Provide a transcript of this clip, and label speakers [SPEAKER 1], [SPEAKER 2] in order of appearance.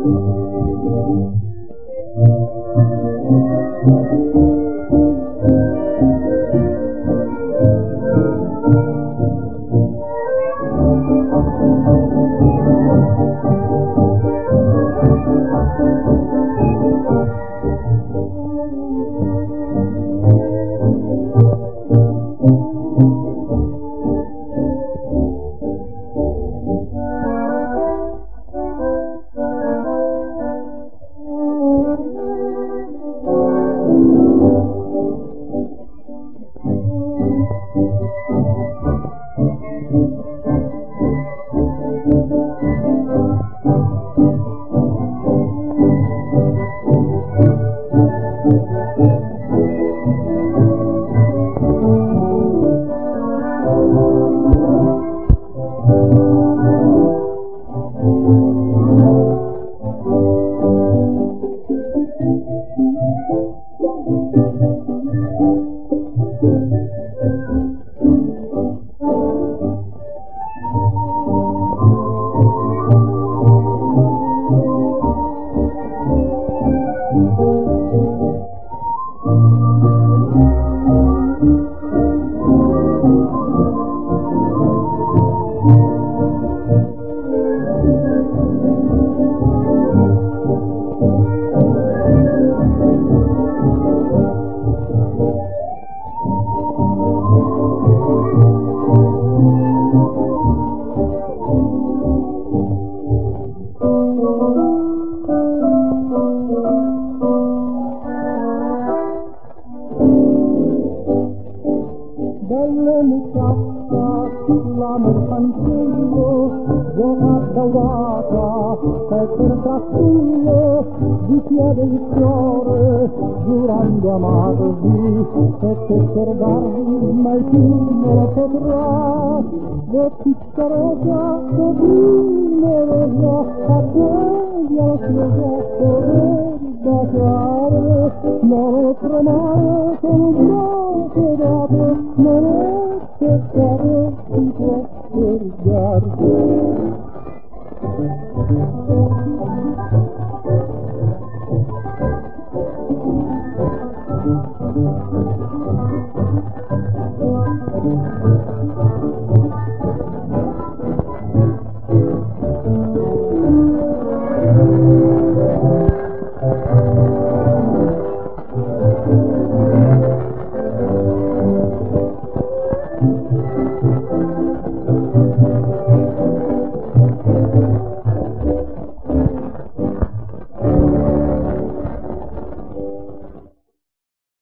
[SPEAKER 1] mercantillo, giocata urata, per trastillo, di piede il fiore, giurando amarvi, e che per darvi mai più non lo potrà, e piccarosa, così merosa, a te la sua poter baciare, non lo tremare con un bacio dato, non è peccare si può perdere.